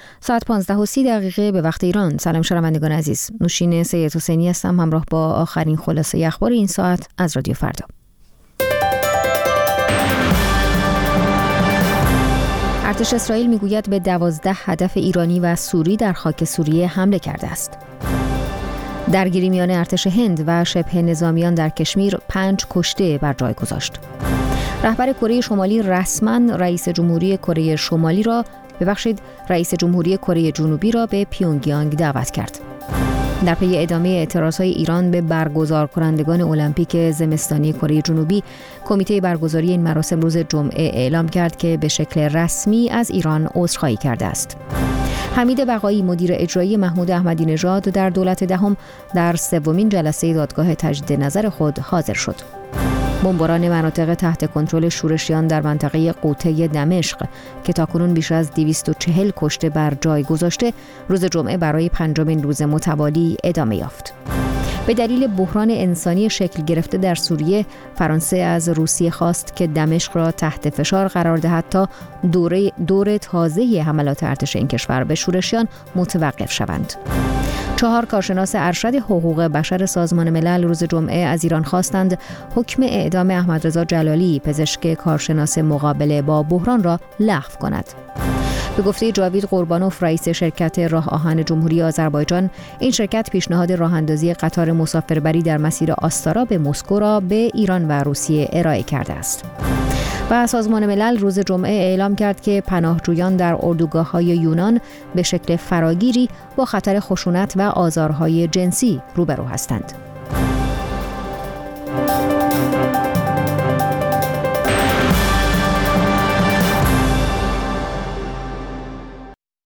ساعت 15:30 به وقت ایران. سلام شنوندگان عزیز، نوشین سید حسینی هستم همراه با آخرین خلاصه اخبار این ساعت از رادیو فردا. ارتش اسرائیل میگوید به 12 هدف ایرانی و سوری در خاک سوریه حمله کرده است. درگیری میان ارتش هند و شبه نظامیان در کشمیر 5 کشته بر جای گذاشت. رهبر کره شمالی رسما رئیس جمهوری کره جنوبی را به پیونگیانگ دعوت کرد. در پی ادامه اعتراضهای ایران به برگزار کنندگان المپیک زمستانی کره جنوبی، کمیته برگزاری این مراسم روز جمعه اعلام کرد که به شکل رسمی از ایران عذرخواهی کرده است. حمید بقایی مدیر اجرایی محمود احمدی نژاد در دولت دهم در 3مین جلسه دادگاه تجدید نظر خود حاضر شد. بمباران مناطق تحت کنترل شورشیان در منطقه غوطه دمشق که تاکنون بیش از 240 کشته بر جای گذاشته، روز جمعه برای 5مین روز متوالی ادامه یافت. به دلیل بحران انسانی شکل گرفته در سوریه، فرانسه از روسیه خواست که دمشق را تحت فشار قرار دهد تا دور تازه حملات ارتش این کشور به شورشیان متوقف شوند. 4 کارشناس ارشد حقوق بشر سازمان ملل روز جمعه از ایران خواستند حکم اعدام احمدرضا جلالی، پزشک کارشناس مقابله با بحران را لغو کند. به گفته جاوید قربانوف، رئیس شرکت راه آهن جمهوری آذربایجان، این شرکت پیشنهاد راه‌اندازی قطار مسافربری در مسیر آستارا به مسکو را به ایران و روسیه ارائه کرده است. و سازمان ملل روز جمعه اعلام کرد که پناهجویان در اردوگاه‌های یونان به شکل فراگیری با خطر خشونت و آزارهای جنسی روبرو هستند.